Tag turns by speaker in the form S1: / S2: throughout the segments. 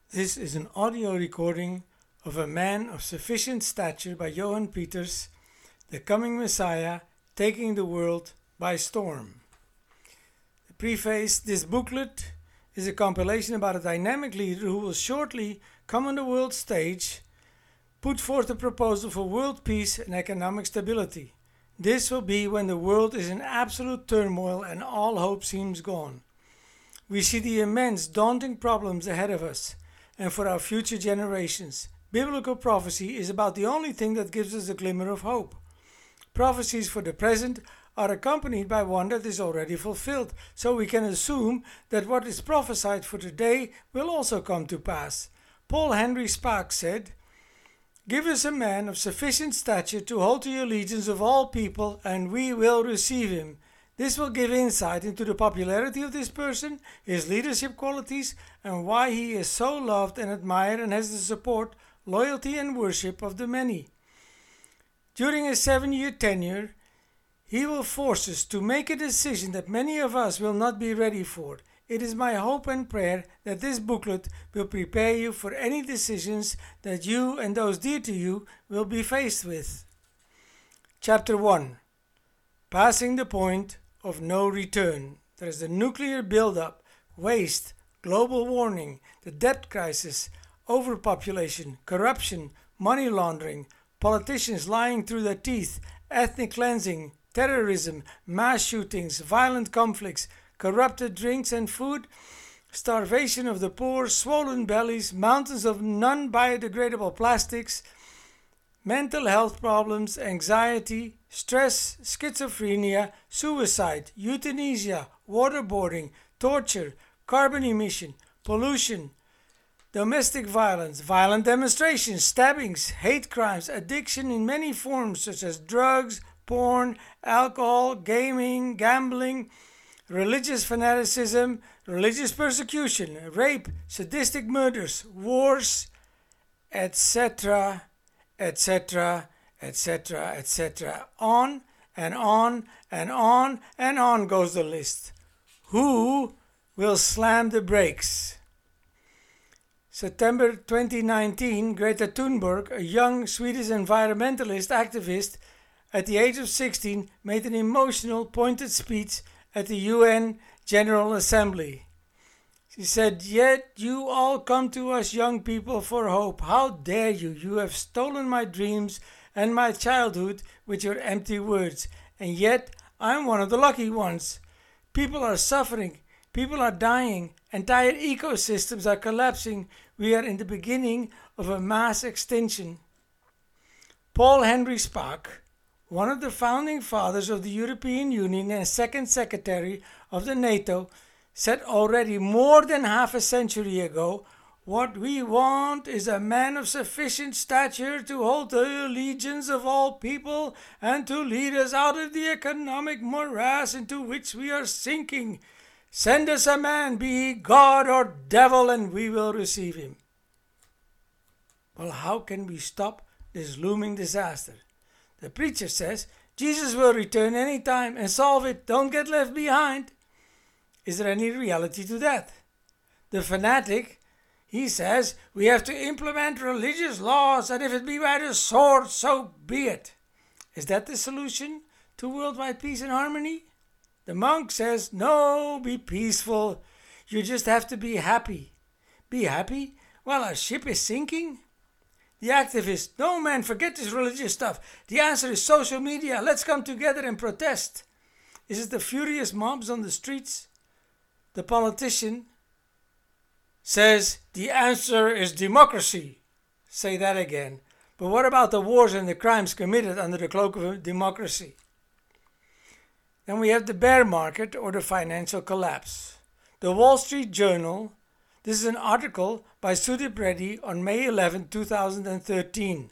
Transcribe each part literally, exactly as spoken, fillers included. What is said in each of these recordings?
S1: This is an audio recording of A Man of Sufficient Stature by Johann Peters, the coming Messiah taking the world by storm. The preface: this booklet is a compilation about a dynamic leader who will shortly come on the world stage, put forth a proposal for world peace and economic stability. This will be when the world is in absolute turmoil and all hope seems gone. We see the immense, daunting problems ahead of us and for our future generations. Biblical prophecy is about the only thing that gives us a glimmer of hope. Prophecies for the present are accompanied by one that is already fulfilled, so we can assume that what is prophesied for today will also come to pass. Paul Henry Spaak said, "Give us a man of sufficient stature to hold the allegiance of all people, and we will receive him." This will give insight into the popularity of this person, his leadership qualities, and why he is so loved and admired and has the support, loyalty, and worship of the many. During his seven-year tenure, he will force us to make a decision that many of us will not be ready for. It is my hope and prayer that this booklet will prepare you for any decisions that you and those dear to you will be faced with. Chapter one. Passing the point of no return. There is the nuclear buildup, waste, global warming, the debt crisis, overpopulation, corruption, money laundering, politicians lying through their teeth, ethnic cleansing, terrorism, mass shootings, violent conflicts, corrupted drinks and food, starvation of the poor, swollen bellies, mountains of non-biodegradable plastics, mental health problems, anxiety, stress, schizophrenia, suicide, euthanasia, waterboarding, torture, carbon emission, pollution, domestic violence, violent demonstrations, stabbings, hate crimes, addiction in many forms such as drugs, porn, alcohol, gaming, gambling, religious fanaticism, religious persecution, rape, sadistic murders, wars, et cetera, et cetera, et cetera, et cetera. On and on and on and on goes the list. Who will slam the brakes? September twenty nineteen, Greta Thunberg, a young Swedish environmentalist activist, at the age of sixteen, made an emotional, pointed speech at the U N General Assembly. She said, "Yet you all come to us young people for hope. How dare you? You have stolen my dreams and my childhood with your empty words. And yet I'm one of the lucky ones. People are suffering. People are dying. Entire ecosystems are collapsing. We are in the beginning of a mass extinction." Paul Henry Spaak, one of the founding fathers of the European Union and second secretary of the NATO, said already more than half a century ago, "What we want is a man of sufficient stature to hold the allegiance of all people and to lead us out of the economic morass into which we are sinking. Send us a man, be he God or devil, and we will receive him." Well, how can we stop this looming disaster? The preacher says Jesus will return any time and solve it. Don't get left behind. Is there any reality to that? The fanatic, he says we have to implement religious laws, and if it be by the sword, so be it. Is that the solution to worldwide peace and harmony? The monk says, no, be peaceful. You just have to be happy. Be happy while our ship is sinking? The activist, no man, forget this religious stuff. The answer is social media. Let's come together and protest. Is it the furious mobs on the streets? The politician says the answer is democracy. Say that again. But what about the wars and the crimes committed under the cloak of democracy? Then we have the bear market or the financial collapse. The Wall Street Journal. This is an article by Sudip Reddy on May eleventh, two thousand thirteen.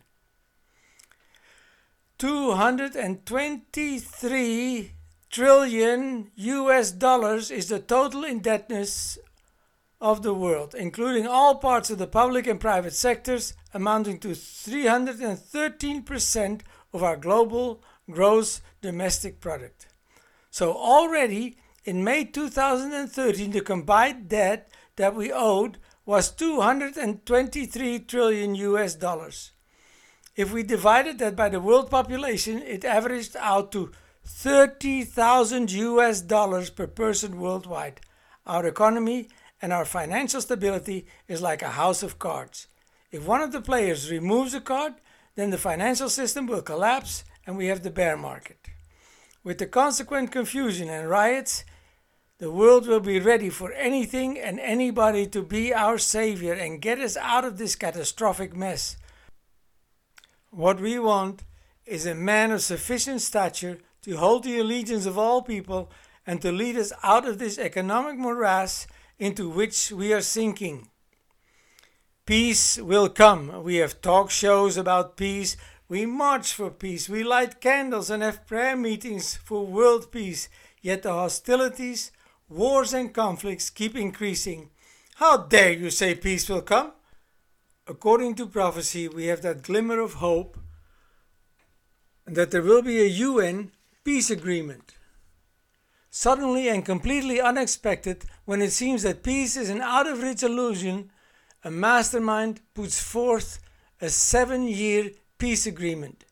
S1: two hundred twenty-three trillion U S dollars is the total indebtedness of the world, including all parts of the public and private sectors, amounting to three hundred thirteen percent of our global gross domestic product. So already in May two thousand thirteen, the combined debt that we owed was two hundred twenty-three trillion U S dollars. If we divided that by the world population, it averaged out to thirty thousand U S dollars per person worldwide. Our economy and our financial stability is like a house of cards. If one of the players removes a card, then the financial system will collapse and we have the bear market. With the consequent confusion and riots, the world will be ready for anything and anybody to be our savior and get us out of this catastrophic mess. What we want is a man of sufficient stature to hold the allegiance of all people and to lead us out of this economic morass into which we are sinking. Peace will come. We have talk shows about peace. We march for peace. We light candles and have prayer meetings for world peace. Yet the hostilities, wars and conflicts keep increasing. How dare you say peace will come? According to prophecy, we have that glimmer of hope that there will be a U N peace agreement. Suddenly and completely unexpected, when it seems that peace is an out-of-reach illusion, a mastermind puts forth a seven-year peace agreement.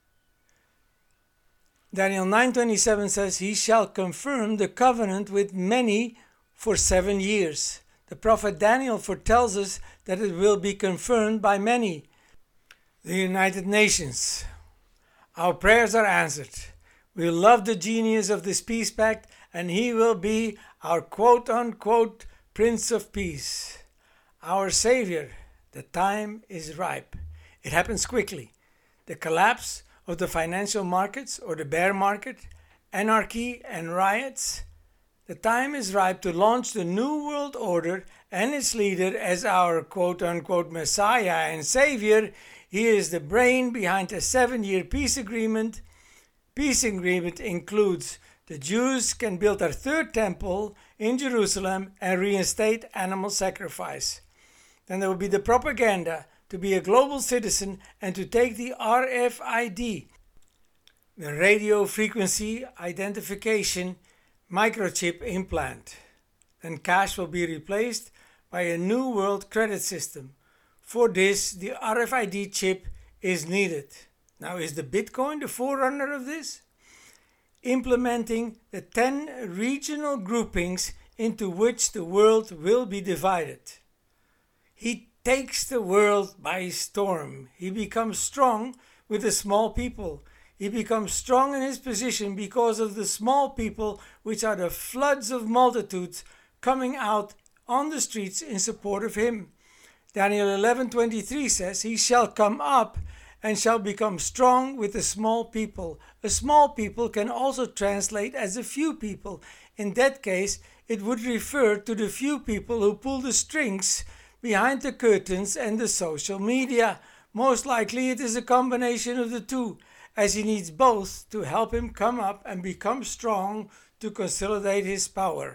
S1: Daniel nine twenty-seven says, "He shall confirm the covenant with many for seven years." The prophet Daniel foretells us that it will be confirmed by many. The United Nations. Our prayers are answered. We love the genius of this peace pact, and he will be our quote-unquote Prince of Peace. Our Savior. The time is ripe. It happens quickly. The collapse of the financial markets or the bear market, anarchy and riots. The time is ripe to launch the New World Order and its leader as our quote-unquote Messiah and Savior. He is the brain behind a seven-year peace agreement. Peace agreement includes the Jews can build their third temple in Jerusalem and reinstate animal sacrifice. Then there will be the propaganda to be a global citizen and to take the R F I D, the radio frequency identification microchip implant. Then cash will be replaced by a new world credit system. For this, the R F I D chip is needed. Now, is the Bitcoin the forerunner of this? Implementing the ten regional groupings into which the world will be divided. He takes the world by storm. He becomes strong with the small people. He becomes strong in his position because of the small people, which are the floods of multitudes coming out on the streets in support of him. Daniel eleven twenty-three says, "He shall come up and shall become strong with the small people." A small people can also translate as a few people. In that case, it would refer to the few people who pull the strings behind the curtains and the social media. Most likely it is a combination of the two, as he needs both to help him come up and become strong to consolidate his power.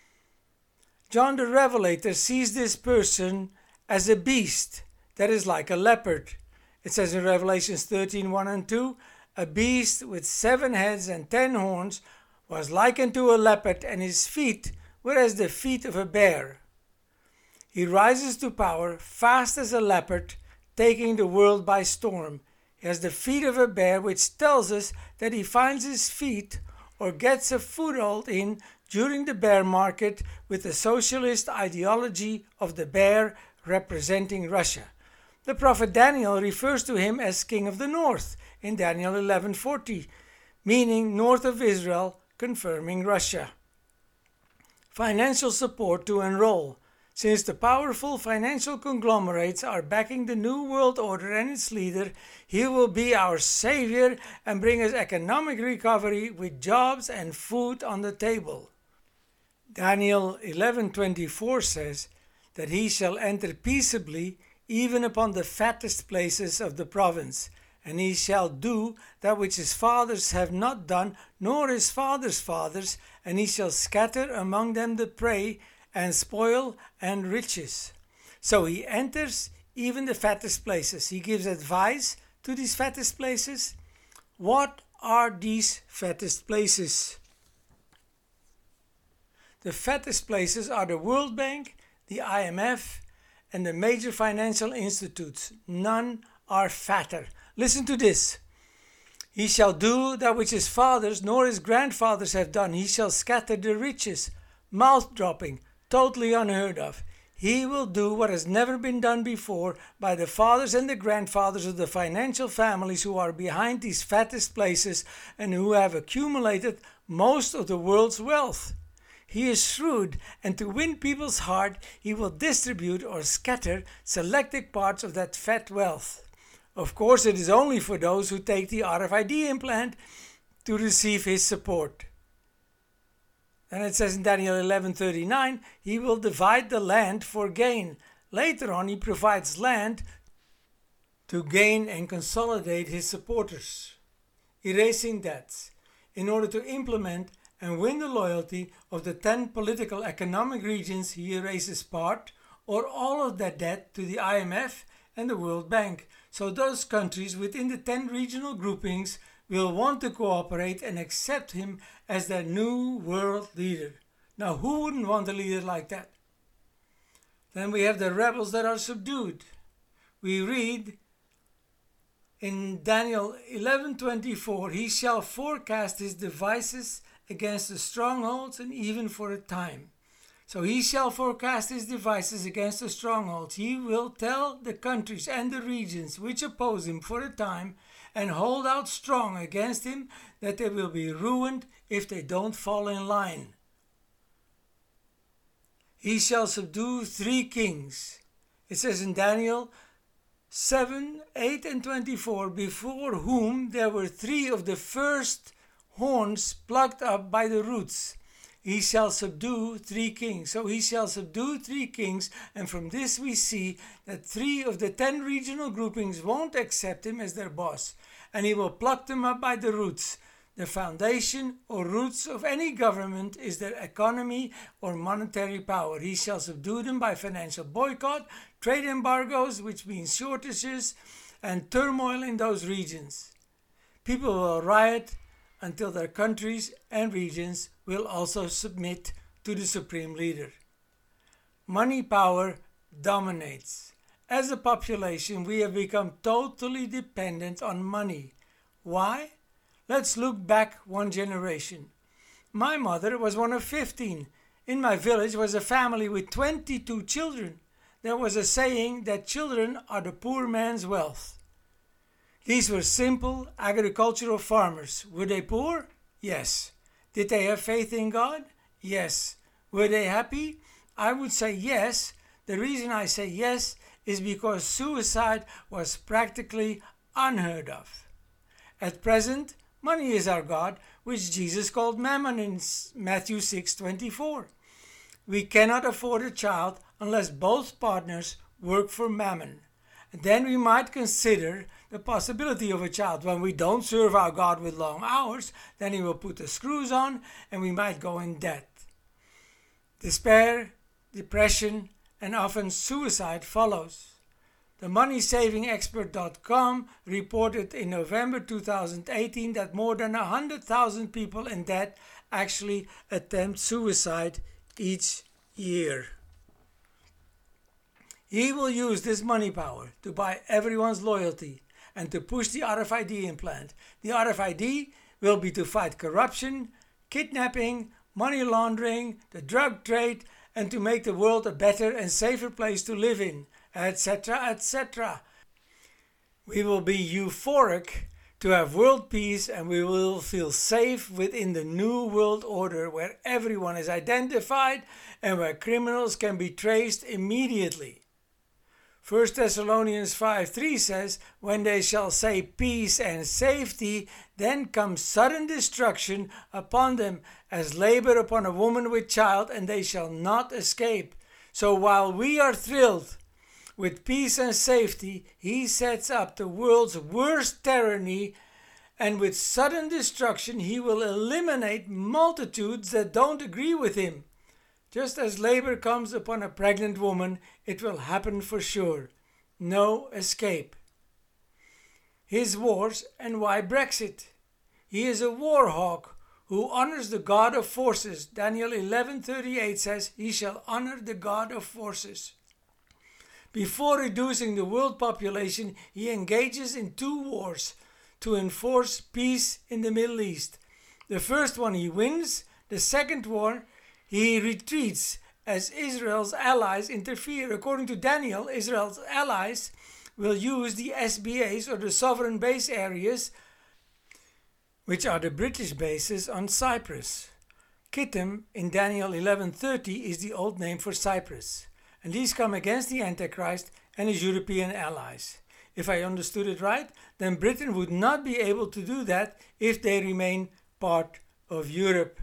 S1: John the Revelator sees this person as a beast that is like a leopard. It says in Revelation thirteen, one and two, "A beast with seven heads and ten horns was like unto a leopard, and his feet were as the feet of a bear." He rises to power fast as a leopard, taking the world by storm. He has the feet of a bear, which tells us that he finds his feet or gets a foothold in during the bear market with the socialist ideology of the bear representing Russia. The prophet Daniel refers to him as King of the North in Daniel eleven forty, meaning north of Israel, confirming Russia. Financial support to enroll. Since the powerful financial conglomerates are backing the New World Order and its leader, he will be our savior and bring us economic recovery with jobs and food on the table. Daniel eleven twenty-four says that he shall enter peaceably even upon the fattest places of the province, and he shall do that which his fathers have not done, nor his fathers' fathers, and he shall scatter among them the prey, and spoil and riches. So he enters even the fattest places. He gives advice to these fattest places. What are these fattest places? The fattest places are the World Bank, the the I M F, and the major financial institutes. None are fatter. Listen to this. He shall do that which his fathers nor his grandfathers have done. He shall scatter the riches, mouth-dropping, totally unheard of. He will do what has never been done before by the fathers and the grandfathers of the financial families who are behind these fattest places and who have accumulated most of the world's wealth. He is shrewd, and to win people's heart, he will distribute or scatter selected parts of that fat wealth. Of course, it is only for those who take the R F I D implant to receive his support. And it says in Daniel eleven thirty-nine, he will divide the land for gain. Later on, he provides land to gain and consolidate his supporters, erasing debts, in order to implement and win the loyalty of the ten political economic regions. He erases part or all of that debt to the I M F and the World Bank. So those countries within the ten regional groupings will want to cooperate and accept him as their new world leader. Now, who wouldn't want a leader like that? Then we have the rebels that are subdued. We read in Daniel eleven twenty-four, he shall forecast his devices against the strongholds and even for a time. So he shall forecast his devices against the strongholds. He will tell the countries and the regions which oppose him for a time and hold out strong against him that they will be ruined if they don't fall in line. He shall subdue three kings. It says in Daniel seven, eight and twenty-four, before whom there were three of the first horns plucked up by the roots. He shall subdue three kings. So he shall subdue three kings, and from this we see that three of the ten regional groupings won't accept him as their boss, and he will pluck them up by the roots. The foundation or roots of any government is their economy or monetary power. He shall subdue them by financial boycott, trade embargoes, which means shortages, and turmoil in those regions. People will riot until their countries and regions will also submit to the supreme leader. Money power dominates. As a population, we have become totally dependent on money. Why? Let's look back one generation. My mother was one of fifteen. In my village was a family with twenty-two children. There was a saying that children are the poor man's wealth. These were simple agricultural farmers. Were they poor? Yes. Did they have faith in God? Yes. Were they happy? I would say yes. The reason I say yes is because suicide was practically unheard of. At present, money is our God, which Jesus called mammon in Matthew six twenty-four. We cannot afford a child unless both partners work for mammon. Then we might consider the possibility of a child. When we don't serve our God with long hours, then he will put the screws on and we might go in debt. Despair, depression, and often suicide follows. The money saving expert dot com reported in November two thousand eighteen that more than one hundred thousand people in debt actually attempt suicide each year. He will use this money power to buy everyone's loyalty and to push the R F I D implant. The R F I D will be to fight corruption, kidnapping, money laundering, the drug trade, and to make the world a better and safer place to live in, et cetera, et cetera. We will be euphoric to have world peace, and we will feel safe within the new world order where everyone is identified and where criminals can be traced immediately. First Thessalonians five three says, when they shall say peace and safety, then comes sudden destruction upon them as labor upon a woman with child, and they shall not escape. So while we are thrilled with peace and safety, he sets up the world's worst tyranny, and with sudden destruction he will eliminate multitudes that don't agree with him. Just as labor comes upon a pregnant woman, it will happen for sure. No escape. His wars, and why Brexit? He is a war hawk who honors the God of forces. Daniel eleven thirty-eight says, he shall honor the God of forces. Before reducing the world population, he engages in two wars to enforce peace in the Middle East. The first one he wins, the second war he retreats as Israel's allies interfere. According to Daniel, Israel's allies will use the S B As, or the sovereign base areas, which are the British bases on Cyprus. Kittim in Daniel eleven thirty is the old name for Cyprus, and these come against the Antichrist and his European allies. If I understood it right, then Britain would not be able to do that if they remain part of Europe.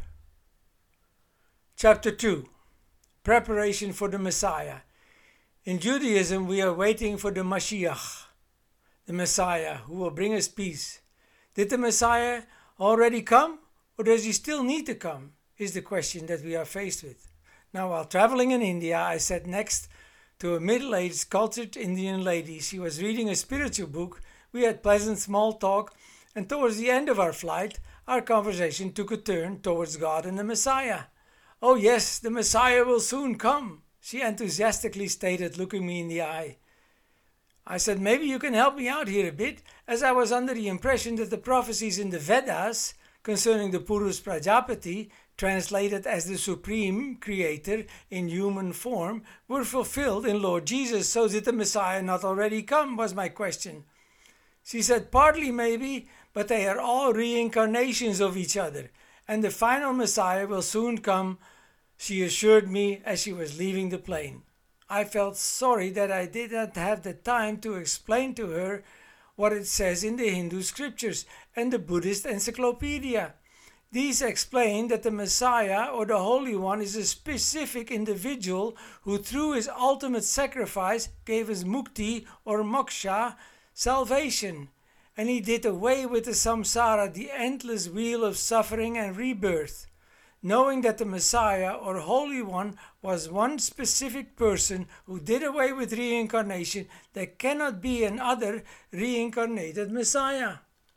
S1: Chapter two. Preparation for the Messiah. In Judaism, we are waiting for the Mashiach, the Messiah, who will bring us peace. Did the Messiah already come, or does he still need to come, is the question that we are faced with. Now, while traveling in India, I sat next to a middle-aged, cultured Indian lady. She was reading a spiritual book. We had pleasant small talk, and towards the end of our flight, our conversation took a turn towards God and the Messiah. "Oh yes, the Messiah will soon come," she enthusiastically stated, looking me in the eye. I said, maybe you can help me out here a bit, as I was under the impression that the prophecies in the Vedas concerning the Purus Prajapati, translated as the Supreme Creator in human form, were fulfilled in Lord Jesus. So did the Messiah not already come, was my question. She said, partly maybe, but they are all reincarnations of each other, and the final Messiah will soon come, she assured me as she was leaving the plane. I felt sorry that I did not have the time to explain to her what it says in the Hindu scriptures and the Buddhist encyclopedia. These explain that the Messiah, or the Holy One, is a specific individual who through his ultimate sacrifice gave us mukti or moksha, salvation, and he did away with the samsara, the endless wheel of suffering and rebirth. Knowing that the Messiah, or Holy One, was one specific person who did away with reincarnation, there cannot be another reincarnated Messiah.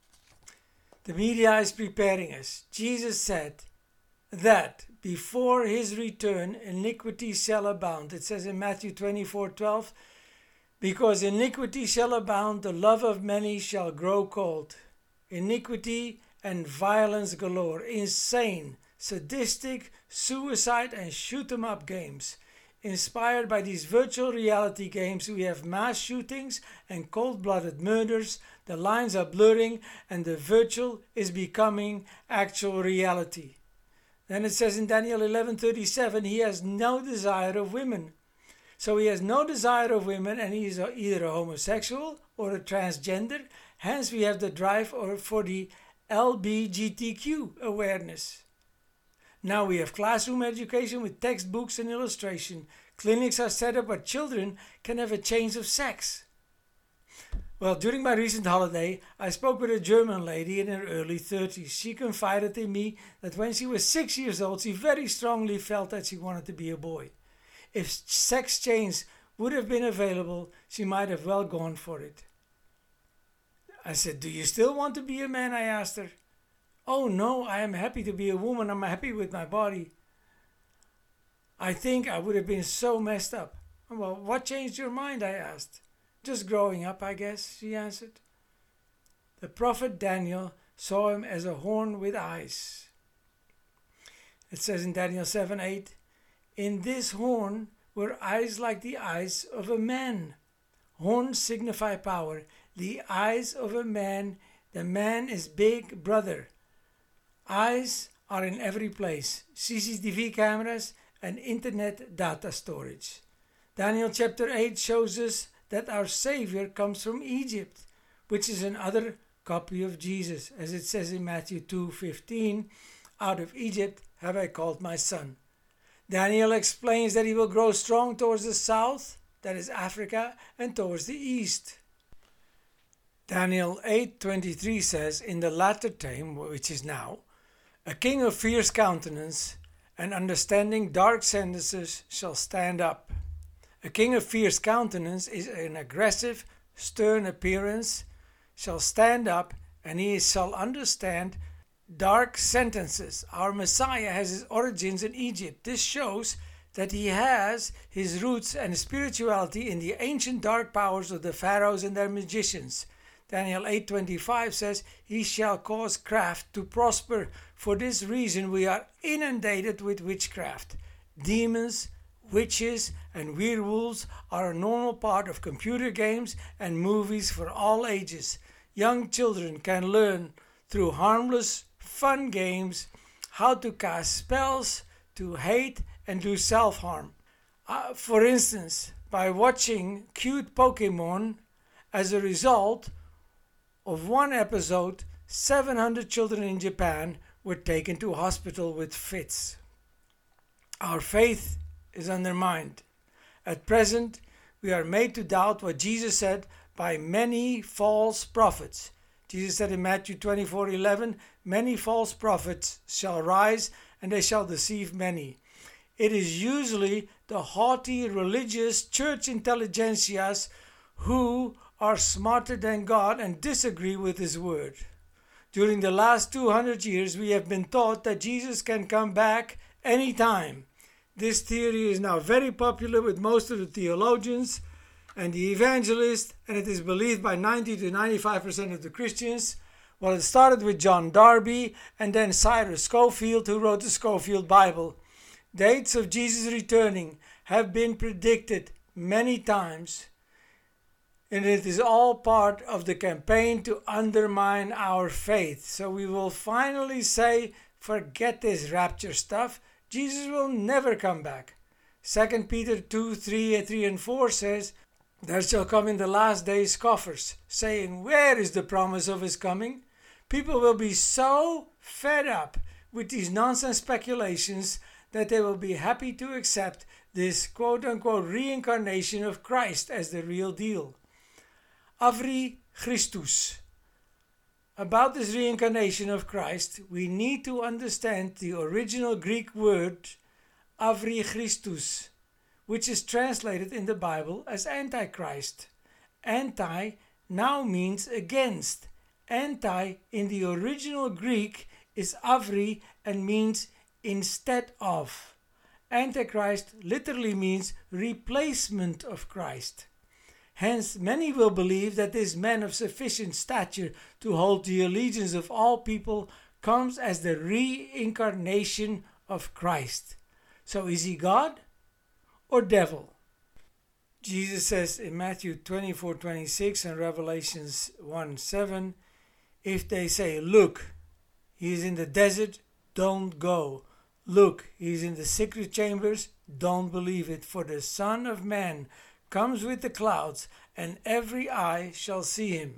S1: The media is preparing us. Jesus said that before his return, iniquity shall abound. It says in Matthew twenty-four twelve, because iniquity shall abound, the love of many shall grow cold. Iniquity and violence galore, insane, sadistic, suicide and shoot-em-up games. Inspired by these virtual reality games, we have mass shootings and cold-blooded murders. The lines are blurring and the virtual is becoming actual reality. Then it says in Daniel eleven thirty-seven, he has no desire of women. So he has no desire of women, and he is either a homosexual or a transgender. Hence we have the drive for the L G B T Q awareness. Now we have classroom education with textbooks and illustration. Clinics are set up where children can have a change of sex. Well, during my recent holiday, I spoke with a German lady in her early thirties. She confided in me that when she was six years old, she very strongly felt that she wanted to be a boy. If sex change would have been available, she might have well gone for it. I said, do you still want to be a man? I asked her. Oh no, I am happy to be a woman. I'm happy with my body. I think I would have been so messed up. Well, what changed your mind? I asked. Just growing up, I guess, she answered. The prophet Daniel saw him as a horn with eyes. It says in Daniel seven eight, in this horn were eyes like the eyes of a man. Horns signify power. The eyes of a man, the man is big brother. Eyes are in every place. C C T V cameras and internet data storage. Daniel chapter eight shows us that our Savior comes from Egypt, which is another copy of Jesus. As it says in Matthew two fifteen, out of Egypt have I called my son. Daniel explains that he will grow strong towards the south, that is Africa, and towards the east. Daniel eight twenty-three says, in the latter time, which is now, a king of fierce countenance and understanding dark sentences shall stand up. A king of fierce countenance is an aggressive, stern appearance, shall stand up, and he shall understand dark sentences. Our Messiah has his origins in Egypt. This shows that he has his roots and spirituality in the ancient dark powers of the pharaohs and their magicians. Daniel eight twenty-five says, "He shall cause craft to prosper." For this reason we are inundated with witchcraft. Demons, witches, and werewolves are a normal part of computer games and movies for all ages. Young children can learn through harmless, fun games how to cast spells, to hate, and do self-harm. Uh, for instance, by watching cute Pokemon, as a result of one episode, seven hundred children in Japan were taken to hospital with fits. Our faith is undermined. At present, we are made to doubt what Jesus said by many false prophets. Jesus said in Matthew twenty-four eleven, "Many false prophets shall rise, and they shall deceive many." It is usually the haughty religious church intelligentsias who are smarter than God and disagree with his word. During the last two hundred years, we have been taught that Jesus can come back anytime. This theory is now very popular with most of the theologians and the evangelists, and it is believed by ninety to ninety-five percent of the Christians. Well, it started with John Darby and then Cyrus Scofield, who wrote the Scofield Bible. Dates of Jesus returning have been predicted many times, and it is all part of the campaign to undermine our faith. So we will finally say, forget this rapture stuff. Jesus will never come back. Second Peter two, three, three and four says, "There shall come in the last days scoffers, saying, where is the promise of his coming?" People will be so fed up with these nonsense speculations that they will be happy to accept this quote-unquote reincarnation of Christ as the real deal. Avri Christus. About this reincarnation of Christ, we need to understand the original Greek word Avri Christus, which is translated in the Bible as Antichrist. Anti now means against. Anti in the original Greek is Avri and means instead of. Antichrist literally means replacement of Christ. Hence, many will believe that this man of sufficient stature to hold the allegiance of all people comes as the reincarnation of Christ. So is he God or devil? Jesus says in Matthew twenty-four twenty-six and Revelations one seven, if they say, "Look, he is in the desert," don't go. "Look, he is in the secret chambers," don't believe it. For the Son of Man comes with the clouds, and every eye shall see him.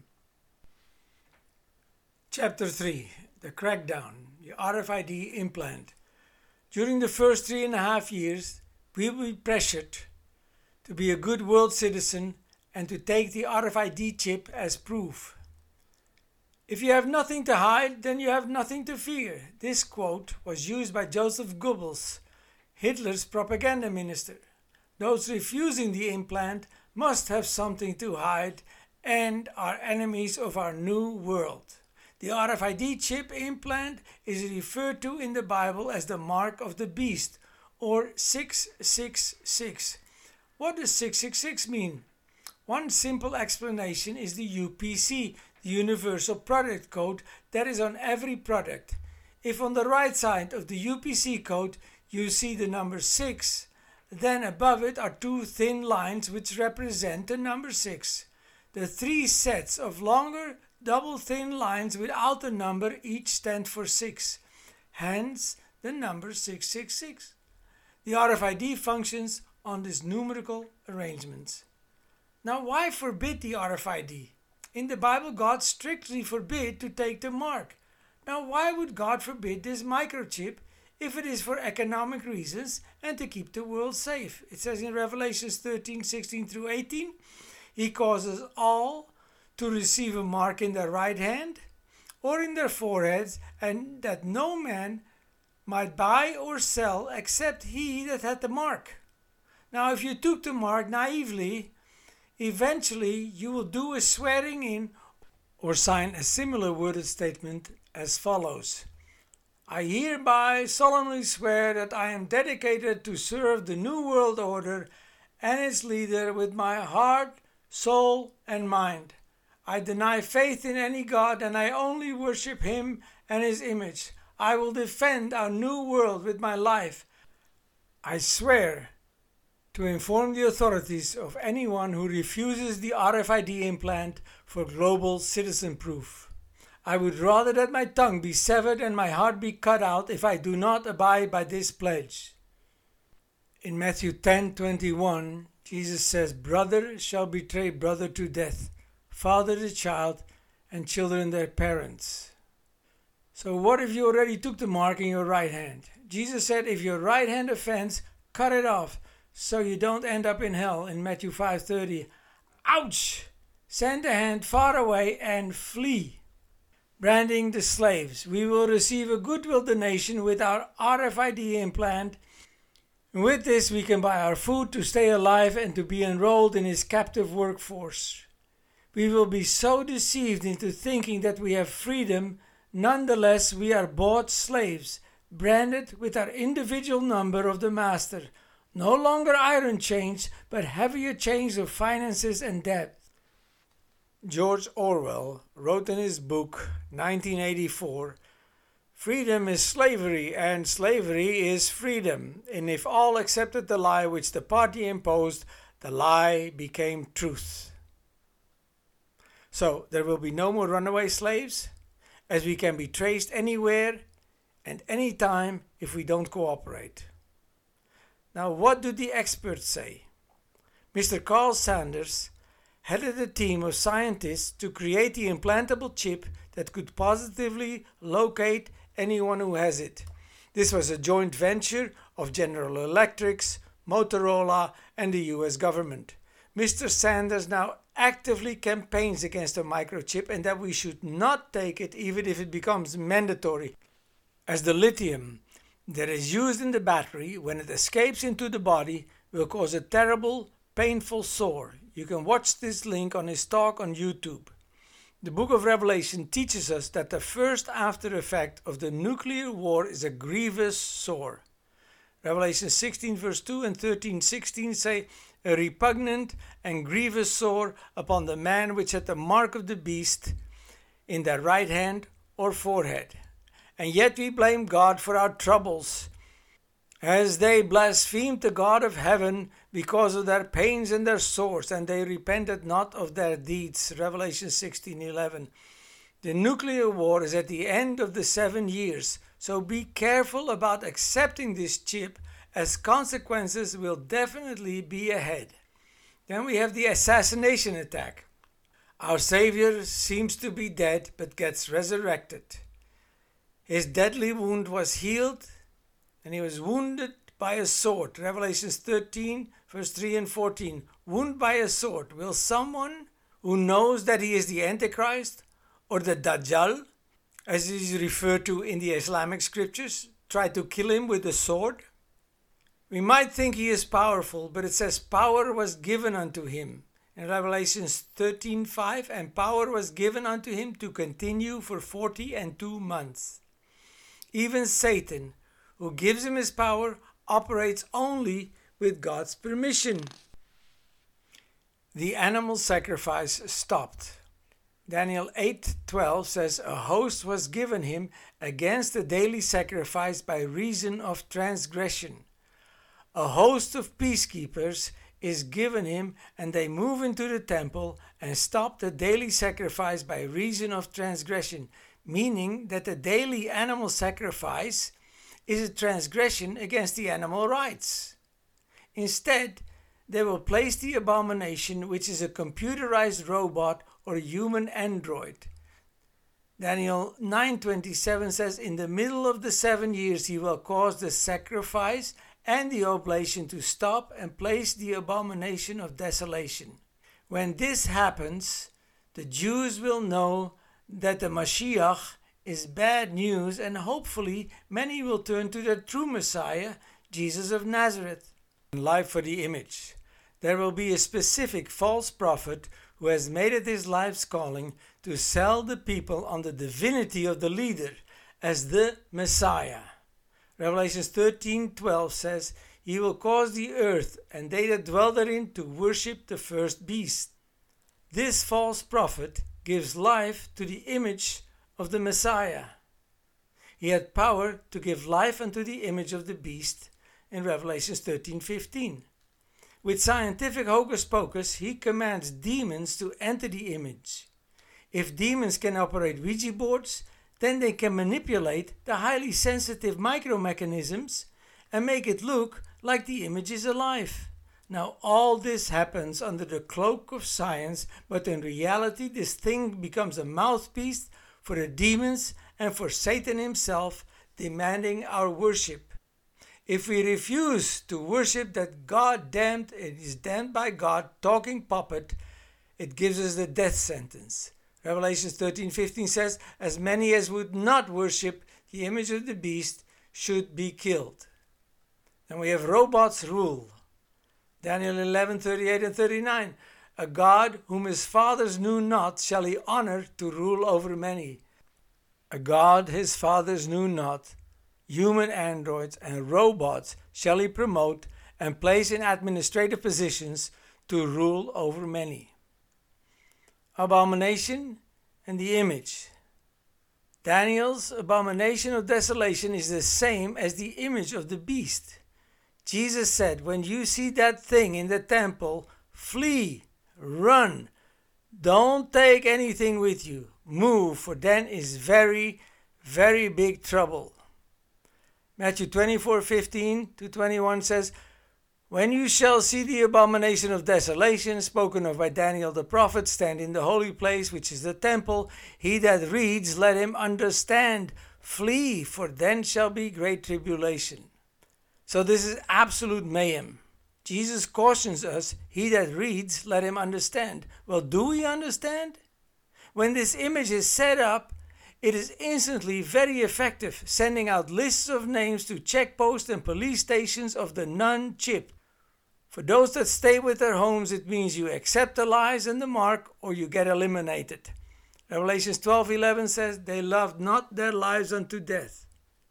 S1: Chapter three. The Crackdown. The R F I D implant. During the first three and a half years, we will be pressured to be a good world citizen and to take the R F I D chip as proof. If you have nothing to hide, then you have nothing to fear. This quote was used by Joseph Goebbels, Hitler's propaganda minister. Those refusing the implant must have something to hide and are enemies of our new world. The R F I D chip implant is referred to in the Bible as the mark of the beast, or six six six. What does six six six mean? One simple explanation is the U P C, the Universal Product Code that is on every product. If on the right side of the U P C code you see the number six, then above it are two thin lines which represent the number six. The three sets of longer double thin lines without the number each stand for six. Hence the number six six six. The R F I D functions on this numerical arrangement. Now, why forbid the R F I D? In the Bible, God strictly forbid to take the mark. Now, why would God forbid this microchip if it is for economic reasons and to keep the world safe? It says in Revelations thirteen, sixteen through eighteen, He causes all to receive a mark in their right hand or in their foreheads, and that no man might buy or sell except he that had the mark. Now, if you took the mark naively, eventually you will do a swearing in or sign a similar worded statement as follows. I hereby solemnly swear that I am dedicated to serve the New World Order and its leader with my heart, soul, and mind. I deny faith in any God and I only worship Him and His image. I will defend our new world with my life. I swear to inform the authorities of anyone who refuses the R F I D implant for global citizen proof. I would rather that my tongue be severed and my heart be cut out if I do not abide by this pledge. In Matthew ten twenty-one, Jesus says, "Brother shall betray brother to death, father the child, and children their parents." So what if you already took the mark in your right hand? Jesus said, if your right hand offends, cut it off so you don't end up in hell in Matthew five thirty. Ouch! Send the hand far away and flee. Branding the slaves. We will receive a goodwill donation with our R F I D implant. With this we can buy our food to stay alive and to be enrolled in His captive workforce. We will be so deceived into thinking that we have freedom. Nonetheless, we are bought slaves, branded with our individual number of the Master. No longer iron chains, but heavier chains of finances and debt. George Orwell wrote in his book nineteen eighty-four, "Freedom is slavery and slavery is freedom. And if all accepted the lie which the party imposed, the lie became truth." So there will be no more runaway slaves, as we can be traced anywhere and anytime if we don't cooperate. Now, what do the experts say? Mister Carl Sanders headed a team of scientists to create the implantable chip that could positively locate anyone who has it. This was a joint venture of General Electric, Motorola, and the U S government. Mister Sanders now actively campaigns against a microchip and that we should not take it even if it becomes mandatory, as the lithium that is used in the battery, when it escapes into the body, will cause a terrible, painful sore. You can watch this link on his talk on YouTube. The book of Revelation teaches us that the first after effect of the nuclear war is a grievous sore. Revelation sixteen verse two and thirteen sixteen say, "A repugnant and grievous sore upon the man which had the mark of the beast in their right hand or forehead." And yet we blame God for our troubles, as they blasphemed the God of heaven because of their pains and their sores, and they repented not of their deeds. Revelation sixteen eleven. The nuclear war is at the end of the seven years, so be careful about accepting this chip, as consequences will definitely be ahead. Then we have the assassination attack. Our Savior seems to be dead but gets resurrected. His deadly wound was healed and he was wounded by a sword. Revelation thirteen verse three and fourteen. Wounded by a sword. Will someone who knows that he is the Antichrist or the Dajjal, as he is referred to in the Islamic scriptures, try to kill him with a sword? We might think he is powerful, but it says power was given unto him. In Revelation thirteen five, and power was given unto him to continue for forty and two months. Even Satan, who gives him his power, operates only with God's permission. The animal sacrifice stopped. Daniel eight twelve says, "A host was given him against the daily sacrifice by reason of transgression." A host of peacekeepers is given him, and they move into the temple and stop the daily sacrifice by reason of transgression, meaning that the daily animal sacrifice is a transgression against the animal rights. Instead, they will place the abomination, which is a computerized robot or human android. Daniel nine twenty-seven says, "In the middle of the seven years he will cause the sacrifice and the oblation to stop and place the abomination of desolation." When this happens, the Jews will know that the Mashiach is bad news, and hopefully many will turn to the true Messiah, Jesus of Nazareth. Life for the image. There will be a specific false prophet who has made it his life's calling to sell the people on the divinity of the leader, as the Messiah. Revelation thirteen twelve says, He will cause the earth and they that dwell therein to worship the first beast. This false prophet gives life to the image of the Messiah. He had power to give life unto the image of the beast in Revelation thirteen fifteen. With scientific hocus pocus, he commands demons to enter the image. If demons can operate Ouija boards, then they can manipulate the highly sensitive micromechanisms and make it look like the image is alive. Now all this happens under the cloak of science, but in reality this thing becomes a mouthpiece for the demons and for Satan himself, demanding our worship. If we refuse to worship that God damned, it is damned by God talking puppet, it gives us the death sentence. Revelation thirteen fifteen says, as many as would not worship the image of the beast should be killed. And we have robots rule. Daniel eleven thirty-eight and thirty-nine. A God whom his fathers knew not shall he honor to rule over many. A God his fathers knew not, human androids and robots shall he promote and place in administrative positions to rule over many. Abomination and the image. Daniel's abomination of desolation is the same as the image of the beast. Jesus said, when you see that thing in the temple, flee, run. Don't take anything with you. Move, for then is very, very big trouble. Matthew twenty-four fifteen to twenty-one says, when you shall see the abomination of desolation spoken of by Daniel the prophet stand in the holy place, which is the temple, he that reads, let him understand. Flee, for then shall be great tribulation. So this is absolute mayhem. Jesus cautions us, he that reads, let him understand. Well, do we understand? When this image is set up, it is instantly very effective, sending out lists of names to checkposts and police stations of the non-chipped. For those that stay with their homes, it means you accept the lies and the mark, or you get eliminated. Revelation twelve eleven says, they loved not their lives unto death.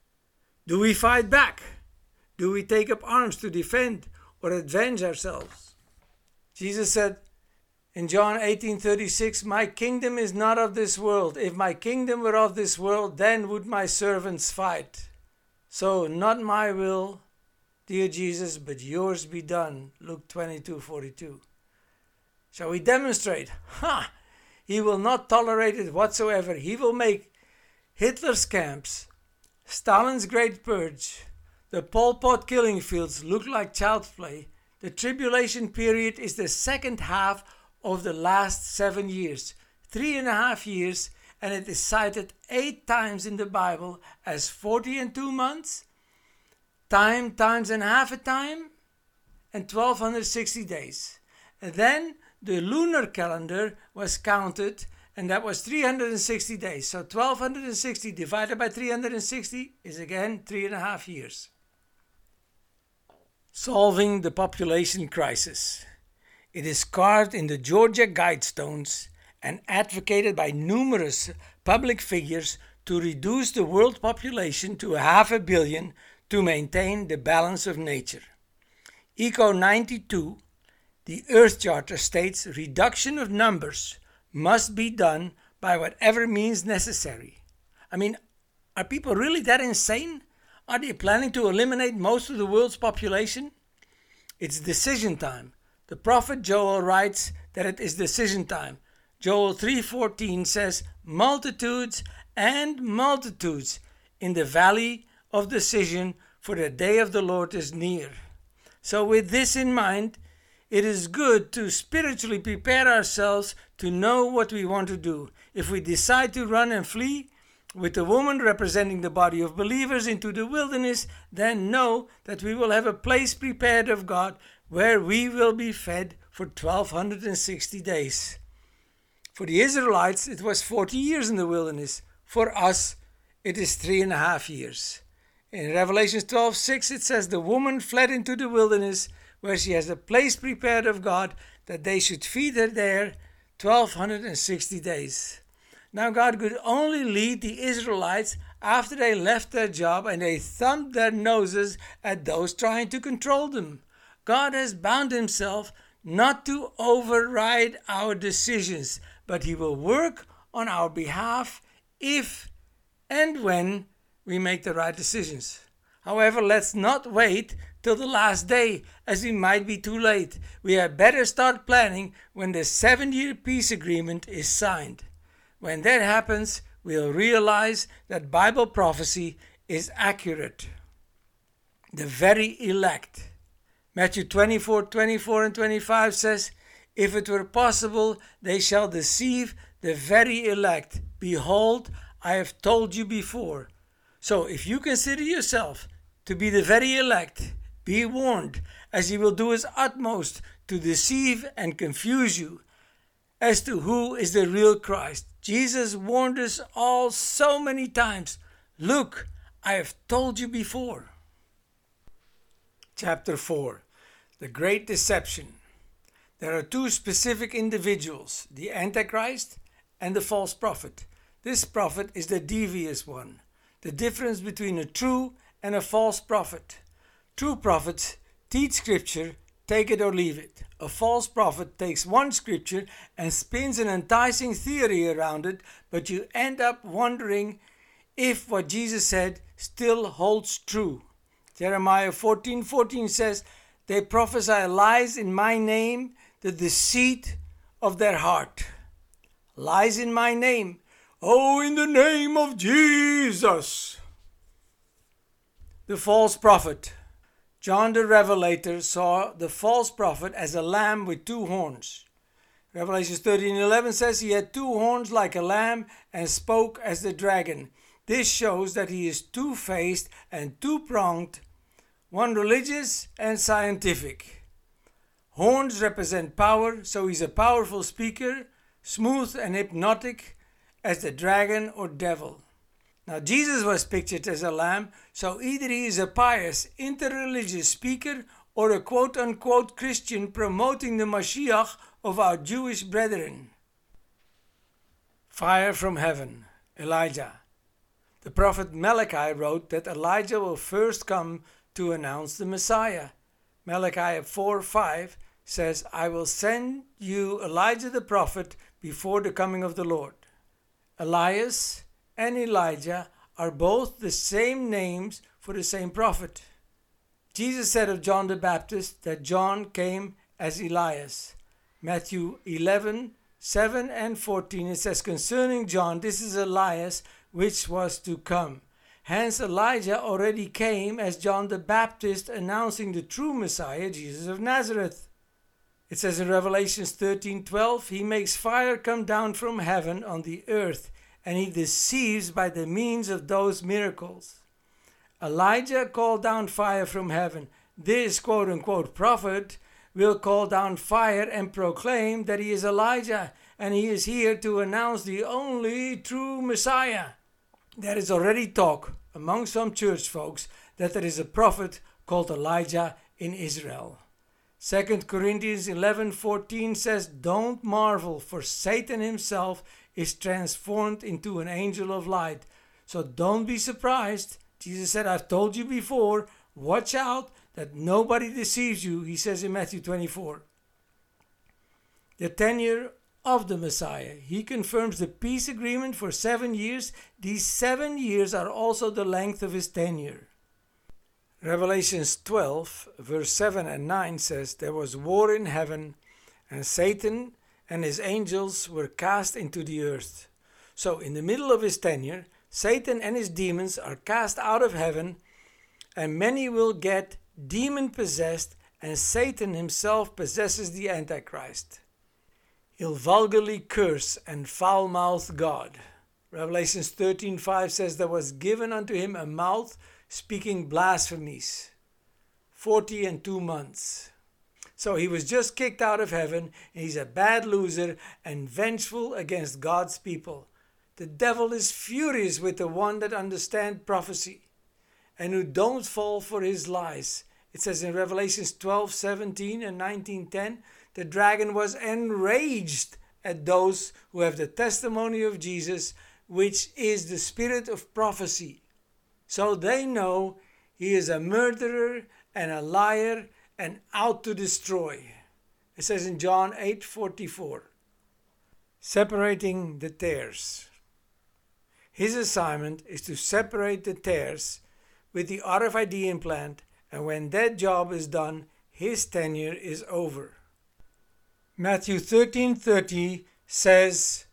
S1: Do we fight back? Do we take up arms to defend or avenge ourselves? Jesus said in John eighteen thirty-six, my kingdom is not of this world. If my kingdom were of this world, then would my servants fight. So not my will, dear Jesus, but yours be done. Luke twenty-two forty-two. Shall we demonstrate? Ha! He will not tolerate it whatsoever. He will make Hitler's camps, Stalin's Great Purge, the Pol Pot killing fields look like child's play. The tribulation period is the second half of the last seven years, three and a half years, and it is cited eight times in the Bible as forty and two months, time times and half a time, and twelve sixty days. And then the lunar calendar was counted, and that was three hundred sixty days. So twelve sixty divided by three hundred sixty is again three and a half years. Solving the population crisis. It is carved in the Georgia Guidestones and advocated by numerous public figures to reduce the world population to a half a billion to maintain the balance of nature. Eco ninety-two, the Earth Charter, states reduction of numbers must be done by whatever means necessary. I mean, are people really that insane? Are they planning to eliminate most of the world's population? It's decision time. The prophet Joel writes that it is decision time. Joel three fourteen says, multitudes and multitudes in the valley of decision, for the day of the Lord is near. So with this in mind, it is good to spiritually prepare ourselves to know what we want to do. If we decide to run and flee, with the woman representing the body of believers into the wilderness, then know that we will have a place prepared of God where we will be fed for twelve sixty days. For the Israelites, it was forty years in the wilderness. For us, it is three and a half years. In Revelation twelve six, it says, the woman fled into the wilderness where she has a place prepared of God that they should feed her there twelve sixty days. Now God could only lead the Israelites after they left their job and they thumped their noses at those trying to control them. God has bound himself not to override our decisions, but he will work on our behalf if and when we make the right decisions. However, let's not wait till the last day, as we might be too late. We had better start planning when the seven-year peace agreement is signed. When that happens, we'll realize that Bible prophecy is accurate. The very elect. Matthew twenty-four, twenty-four and twenty-five says, "If it were possible, they shall deceive the very elect. Behold, I have told you before." So if you consider yourself to be the very elect, be warned, as he will do his utmost to deceive and confuse you as to who is the real Christ. Jesus warned us all so many times. Look, I have told you before. Chapter four. The Great Deception. There are two specific individuals, the Antichrist and the false prophet. This prophet is the devious one. The difference between a true and a false prophet. True prophets teach scripture, take it or leave it. A false prophet takes one scripture and spins an enticing theory around it, but you end up wondering if what Jesus said still holds true. Jeremiah fourteen fourteen says, "They prophesy lies in my name, the deceit of their heart." Lies in my name. Oh, in the name of Jesus. The false prophet. John the Revelator saw the false prophet as a lamb with two horns. Revelation thirteen eleven says he had two horns like a lamb and spoke as the dragon. This shows that he is two-faced and two-pronged, one religious and scientific. Horns represent power, so he's a powerful speaker, smooth and hypnotic as the dragon or devil. Now Jesus was pictured as a lamb, so either he is a pious, interreligious speaker or a quote-unquote Christian promoting the Mashiach of our Jewish brethren. Fire from heaven. Elijah. The prophet Malachi wrote that Elijah will first come to announce the Messiah. Malachi four five says, "I will send you Elijah the prophet before the coming of the Lord." Elias and Elijah are both the same names for the same prophet. Jesus said of John the Baptist that John came as Elias. Matthew eleven seven and fourteen, it says concerning John, "This is Elias which was to come." Hence Elijah already came as John the Baptist, announcing the true Messiah, Jesus of Nazareth. It says in Revelation thirteen twelve, "He makes fire come down from heaven on the earth, and he deceives by the means of those miracles." Elijah called down fire from heaven. This quote-unquote prophet will call down fire and proclaim that he is Elijah, and he is here to announce the only true Messiah. There is already talk among some church folks that there is a prophet called Elijah in Israel. Second Corinthians eleven fourteen says, "Don't marvel, for Satan himself is transformed into an angel of light." So don't be surprised. Jesus said, "I've told you before, watch out that nobody deceives you," he says in Matthew twenty-four. The tenure of the Messiah. He confirms the peace agreement for seven years. These seven years are also the length of his tenure. Revelations twelve, verse seven and nine says, "There was war in heaven, and Satan and his angels were cast into the earth." So in the middle of his tenure, Satan and his demons are cast out of heaven, and many will get demon-possessed, and Satan himself possesses the Antichrist. He'll vulgarly curse and foul-mouth God. Revelations thirteen five says, "There was given unto him a mouth speaking blasphemies, forty and two months." So he was just kicked out of heaven, and he's a bad loser and vengeful against God's people. The devil is furious with the one that understands prophecy and who don't fall for his lies. It says in Revelations twelve seventeen and nineteen ten, "The dragon was enraged at those who have the testimony of Jesus, which is the spirit of prophecy. So they know he is a murderer and a liar and out to destroy. It says in John eight forty-four. Separating the tares. His assignment is to separate the tares with the R F I D implant, and when that job is done, his tenure is over. Matthew thirteen thirty says,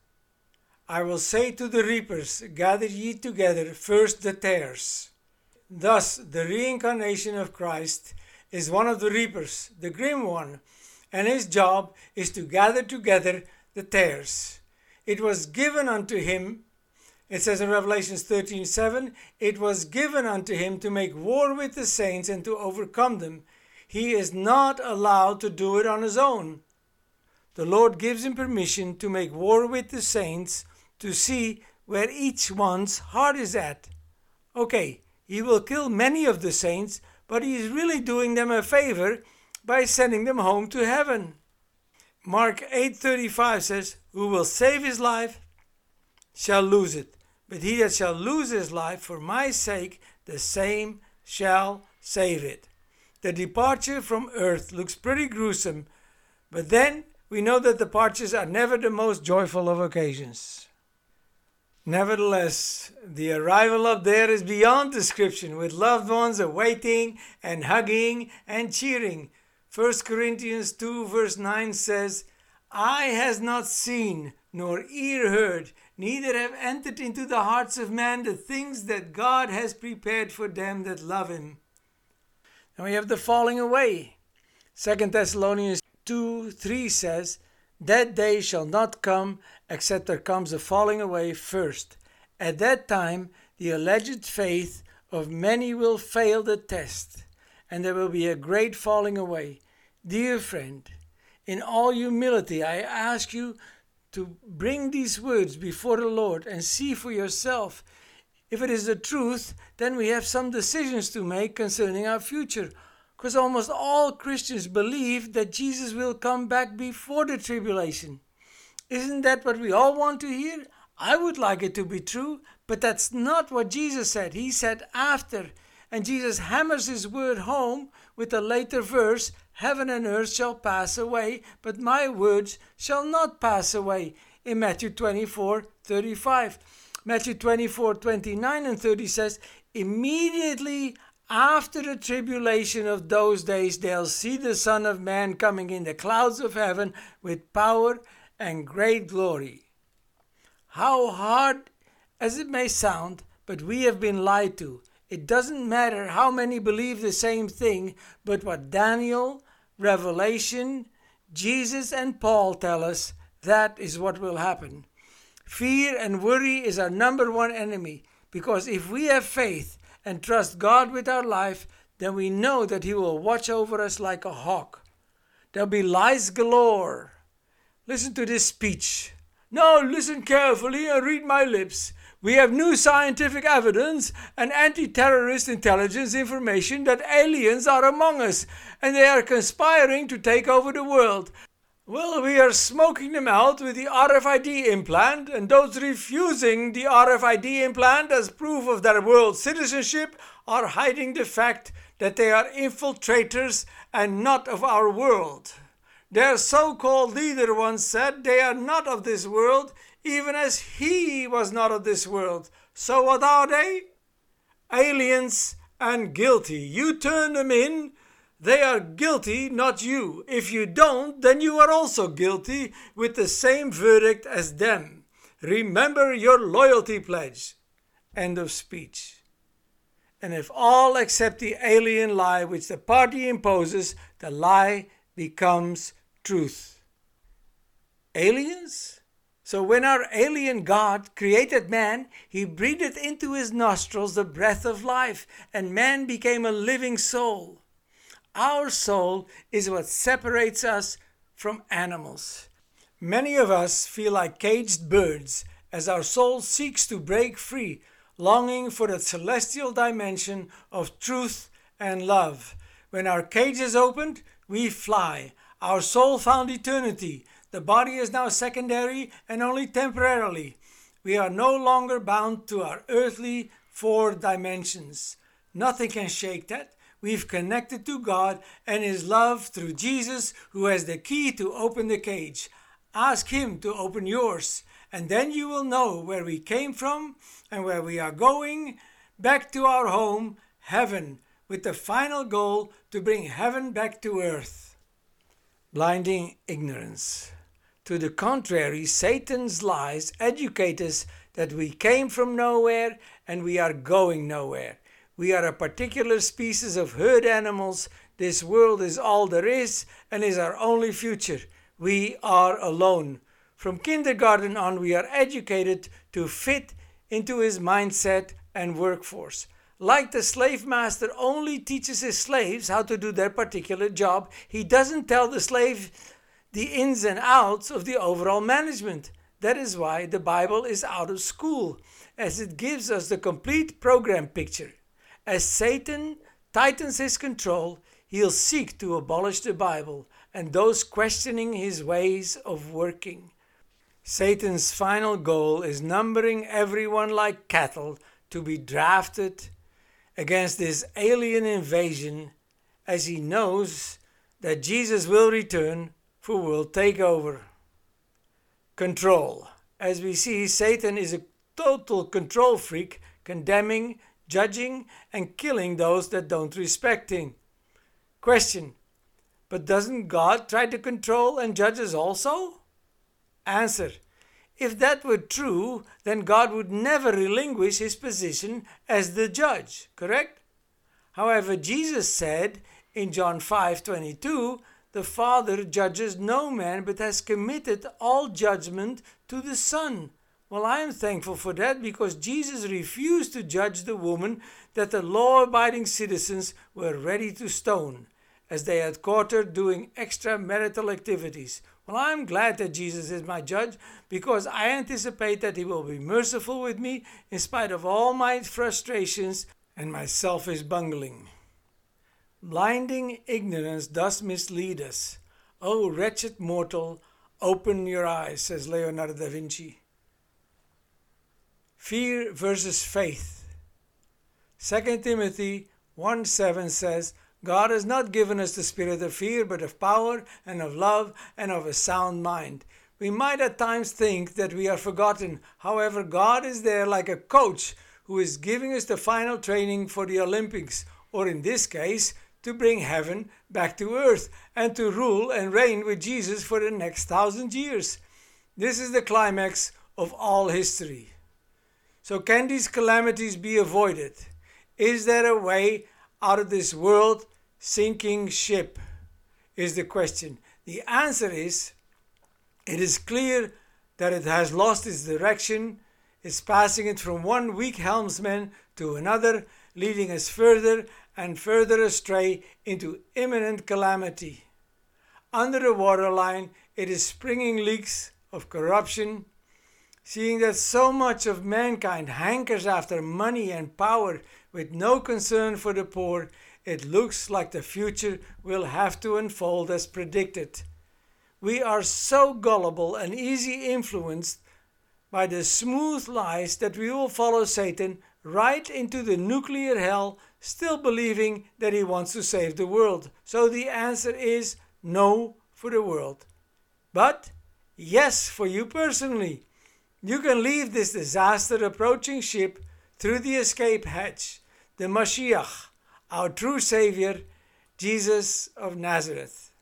S1: I will say to the reapers, gather ye together first the tares. Thus, the reincarnation of Christ is one of the reapers, the grim one, and his job is to gather together the tares. It was given unto him, it says in Revelation thirteen seven, it was given unto him to make war with the saints and to overcome them. He is not allowed to do it on his own. The Lord gives him permission to make war with the saints to see where each one's heart is at. Okay, he will kill many of the saints, but he is really doing them a favor by sending them home to heaven. Mark eight thirty-five says, who will save his life shall lose it, but he that shall lose his life for my sake, the same shall save it. The departure from earth looks pretty gruesome, but then we know that departures are never the most joyful of occasions. Nevertheless, the arrival up there is beyond description, with loved ones awaiting and hugging and cheering. First Corinthians two verse nine says, Eye has not seen, nor ear heard, neither have entered into the hearts of man the things that God has prepared for them that love him. And we have the falling away. Second Thessalonians two three says, That day shall not come except there comes a falling away first. At that time the alleged faith of many will fail the test, and there will be a great falling away. Dear friend, in all humility I ask you to bring these words before the Lord and see for yourself. If it is the truth, then we have some decisions to make concerning our future. Because almost all Christians believe that Jesus will come back before the tribulation. Isn't that what we all want to hear? I would like it to be true, but that's not what Jesus said. He said after. And Jesus hammers his word home with a later verse, Heaven and earth shall pass away, but my words shall not pass away, in Matthew twenty-four thirty-five. Matthew twenty-four twenty-nine and thirty says, Immediately after the tribulation of those days, they'll see the Son of Man coming in the clouds of heaven with power and great glory. How hard as it may sound, but we have been lied to. It doesn't matter how many believe the same thing, but what Daniel, Revelation, Jesus and Paul tell us, that is what will happen. Fear and worry is our number one enemy, because if we have faith and trust God with our life, then we know that he will watch over us like a hawk. There'll be lies galore. Listen to this speech. Now listen carefully and read my lips. We have new scientific evidence and anti-terrorist intelligence information that aliens are among us and they are conspiring to take over the world. Well, we are smoking them out with the R F I D implant, and those refusing the R F I D implant as proof of their world citizenship are hiding the fact that they are infiltrators and not of our world. Their so-called leader once said they are not of this world, even as he was not of this world. So what are they? Aliens and guilty. You turn them in. They are guilty, not you. If you don't, then you are also guilty with the same verdict as them. Remember your loyalty pledge. End of speech. And if all accept the alien lie which the party imposes, the lie becomes truth. Aliens? So when our alien God created man, he breathed into his nostrils the breath of life, and man became a living soul. Our soul is what separates us from animals. Many of us feel like caged birds as our soul seeks to break free, longing for the celestial dimension of truth and love. When our cage is opened, we fly. Our soul found eternity. The body is now secondary and only temporarily. We are no longer bound to our earthly four dimensions. Nothing can shake that. We've connected to God and His love through Jesus, who has the key to open the cage. Ask Him to open yours, and then you will know where we came from and where we are going, back to our home, heaven, with the final goal to bring heaven back to earth. Blinding ignorance. To the contrary, Satan's lies educate us that we came from nowhere and we are going nowhere. We are a particular species of herd animals. This world is all there is and is our only future. We are alone. From kindergarten on, we are educated to fit into his mindset and workforce. Like the slave master only teaches his slaves how to do their particular job, he doesn't tell the slave the ins and outs of the overall management. That is why the Bible is out of school, as it gives us the complete program picture. As Satan tightens his control, he'll seek to abolish the Bible and those questioning his ways of working. Satan's final goal is numbering everyone like cattle to be drafted against this alien invasion, as he knows that Jesus will return for world takeover. Control. As we see, Satan is a total control freak, condemning, judging, and killing those that don't respect him. Question. But doesn't God try to control and judge us also? Answer. If that were true, then God would never relinquish his position as the judge, correct? However, Jesus said in John five twenty-two, the Father judges no man, but has committed all judgment to the Son. Well, I am thankful for that, because Jesus refused to judge the woman that the law-abiding citizens were ready to stone, as they had caught her doing extramarital activities. Well, I am glad that Jesus is my judge, because I anticipate that he will be merciful with me in spite of all my frustrations and my selfish bungling. Blinding ignorance does mislead us. O wretched mortal, open your eyes, says Leonardo da Vinci. Fear versus faith. Second Timothy one seven says, God has not given us the spirit of fear, but of power and of love and of a sound mind. We might at times think that we are forgotten. However, God is there like a coach who is giving us the final training for the Olympics, or in this case, to bring heaven back to earth and to rule and reign with Jesus for the next thousand years. This is the climax of all history. So can these calamities be avoided? Is there a way out of this world sinking ship? Is the question. The answer is, it is clear that it has lost its direction, is passing it from one weak helmsman to another, leading us further and further astray into imminent calamity. Under the waterline, it is springing leaks of corruption. Seeing that so much of mankind hankers after money and power with no concern for the poor, it looks like the future will have to unfold as predicted. We are so gullible and easily influenced by the smooth lies that we will follow Satan right into the nuclear hell, still believing that he wants to save the world. So the answer is no for the world. But yes for you personally. You can leave this disaster approaching ship through the escape hatch, the Mashiach, our true Savior, Jesus of Nazareth.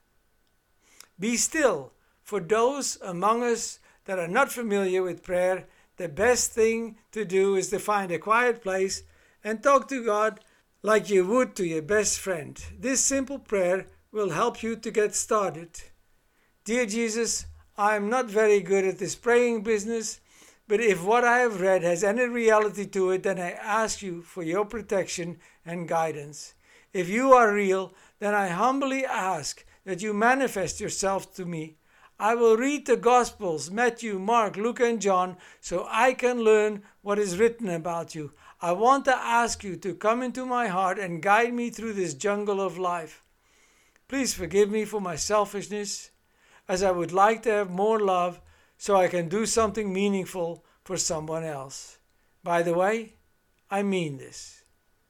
S1: Be still. For those among us that are not familiar with prayer, the best thing to do is to find a quiet place and talk to God like you would to your best friend. This simple prayer will help you to get started. Dear Jesus, I am not very good at this praying business, but if what I have read has any reality to it, then I ask you for your protection and guidance. If you are real, then I humbly ask that you manifest yourself to me. I will read the Gospels, Matthew, Mark, Luke, and John, so I can learn what is written about you. I want to ask you to come into my heart and guide me through this jungle of life. Please forgive me for my selfishness, as I would like to have more love so I can do something meaningful for someone else. By the way, I mean this.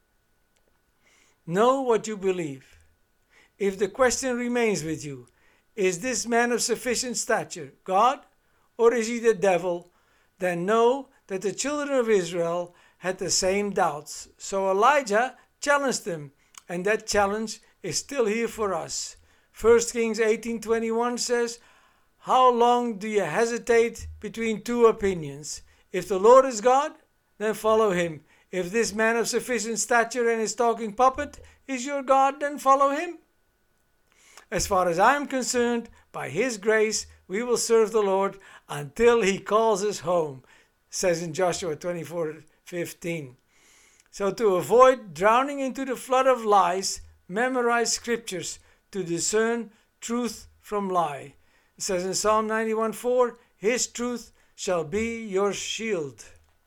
S1: Know what you believe. If the question remains with you, is this man of sufficient stature God, or is he the devil? Then know that the children of Israel had the same doubts. So Elijah challenged them, and that challenge is still here for us. First Kings eighteen twenty-one says, "How long do you hesitate between two opinions? If the Lord is God, then follow him. If this man of sufficient stature and his talking puppet is your God, then follow him." As far as I am concerned, by his grace we will serve the Lord until he calls us home, says in Joshua twenty-four fifteen. So to avoid drowning into the flood of lies, memorize scriptures to discern truth from lie. It says in Psalm ninety-one four, "His truth shall be your shield."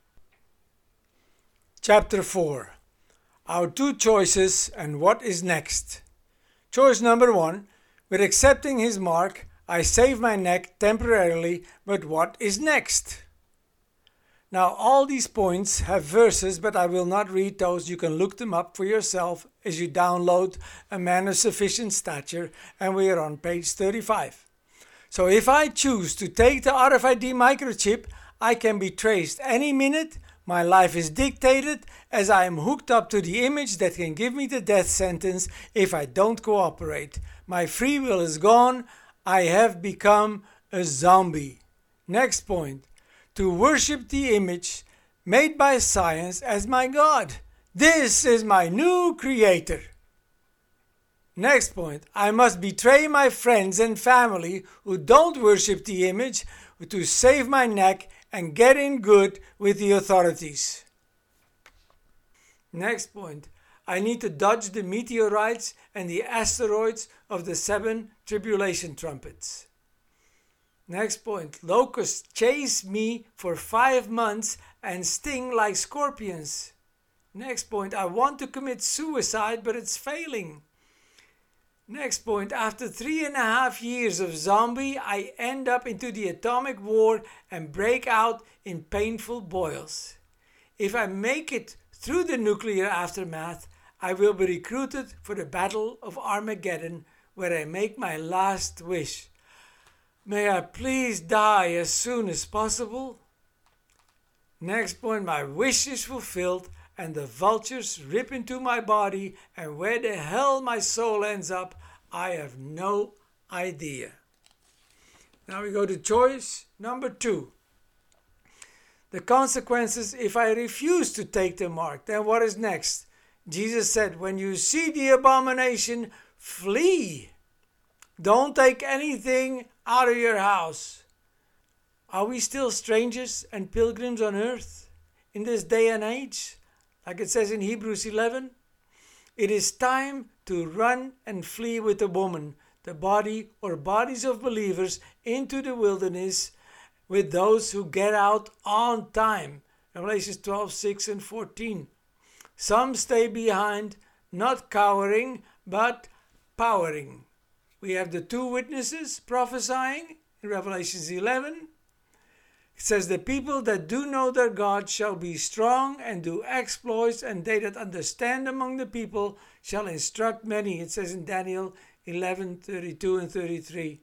S1: Chapter four. Our two choices and what is next. Choice number one. With accepting his mark, I save my neck temporarily, but what is next? Now all these points have verses, but I will not read those. You can look them up for yourself as you download A Man of Sufficient Stature, and we are on page thirty-five. So if I choose to take the R F I D microchip, I can be traced any minute. My life is dictated as I am hooked up to the image that can give me the death sentence if I don't cooperate. My free will is gone. I have become a zombie. Next point. To worship the image made by science as my God. This is my new creator. Next point. I must betray my friends and family who don't worship the image to save my neck and get in good with the authorities. Next point. I need to dodge the meteorites and the asteroids of the seven tribulation trumpets. Next point. Locusts chase me for five months and sting like scorpions. Next point. I want to commit suicide, but it's failing. Next point. After three and a half years of zombie, I end up into the atomic war and break out in painful boils. If I make it through the nuclear aftermath, I will be recruited for the Battle of Armageddon, where I make my last wish. May I please die as soon as possible? Next point, my wish is fulfilled and the vultures rip into my body, and where the hell my soul ends up, I have no idea. Now we go to choice number two. The consequences if I refuse to take the mark. Then what is next? Jesus said, when you see the abomination, flee. Don't take anything out of your house. Are we still strangers and pilgrims on earth in this day and age? Like it says in Hebrews eleven, it is time to run and flee with the woman, the body or bodies of believers, into the wilderness with those who get out on time. Revelation twelve, six and fourteen. Some stay behind, not cowering, but powering. We have the two witnesses prophesying in Revelation eleven. It says, the people that do know their God shall be strong and do exploits, and they that understand among the people shall instruct many. It says in Daniel eleven, thirty-two and thirty-three.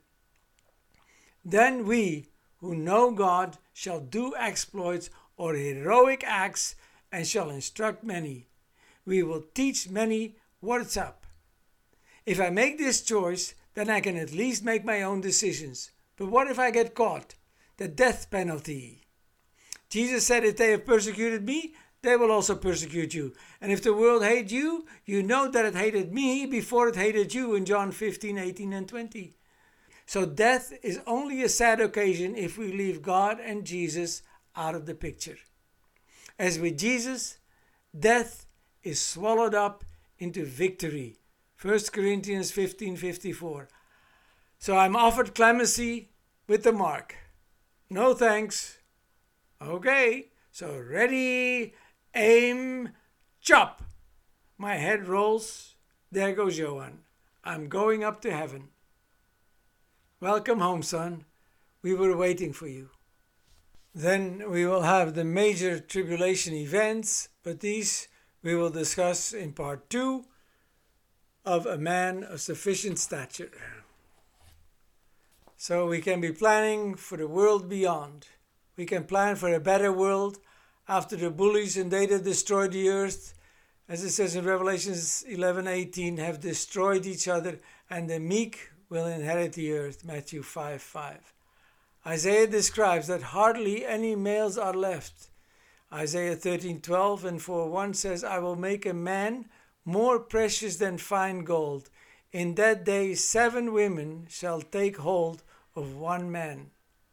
S1: Then we who know God shall do exploits or heroic acts and shall instruct many. We will teach many what's up. If I make this choice, then I can at least make my own decisions. But what if I get caught? The death penalty. Jesus said, if they have persecuted me, they will also persecute you. And if the world hate you, you know that it hated me before it hated you, in John fifteen, eighteen and twenty. So death is only a sad occasion if we leave God and Jesus out of the picture. As with Jesus, death is swallowed up into victory. First Corinthians fifteen fifty-four. So I'm offered clemency with the mark. No thanks. Okay, so ready, aim, chop. My head rolls. There goes Johan. I'm going up to heaven. Welcome home, son. We were waiting for you. Then we will have the major tribulation events, but these we will discuss in part two of A Man of Sufficient Stature. So we can be planning for the world beyond. We can plan for a better world after the bullies and they that destroyed the earth, as it says in Revelation eleven eighteen, have destroyed each other, and the meek will inherit the earth, Matthew five five. Isaiah describes that hardly any males are left. Isaiah thirteen twelve and four one says, I will make a man more precious than fine gold. In that day seven women shall take hold of one man.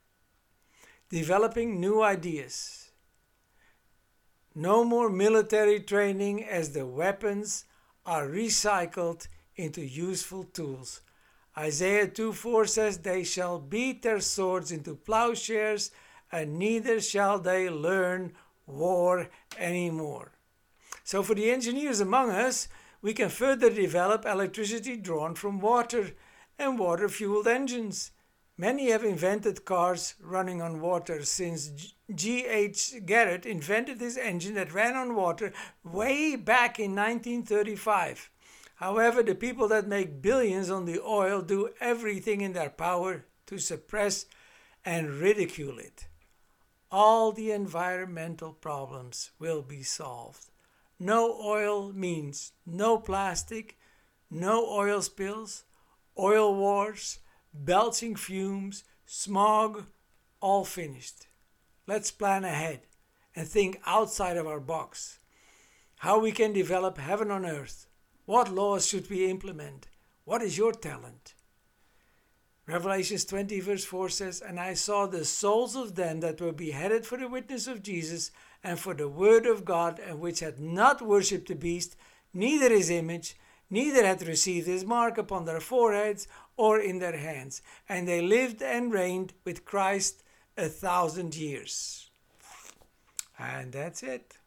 S1: Developing new ideas. No more military training, as the weapons are recycled into useful tools. Isaiah two four says, they shall beat their swords into plowshares, and neither shall they learn war anymore. So for the engineers among us, we can further develop electricity drawn from water and water-fueled engines. Many have invented cars running on water, since G H Garrett invented his engine that ran on water way back in nineteen thirty-five. However, the people that make billions on the oil do everything in their power to suppress and ridicule it. All the environmental problems will be solved. No oil means no plastic, no oil spills, oil wars, belching fumes, smog, all finished. Let's plan ahead and think outside of our box. How we can develop heaven on earth. What laws should we implement? What is your talent? Revelation twenty verse four says, and I saw the souls of them that were beheaded for the witness of Jesus and for the word of God, and which had not worshipped the beast, neither his image, neither had received his mark upon their foreheads or in their hands. And they lived and reigned with Christ a thousand years. And that's it.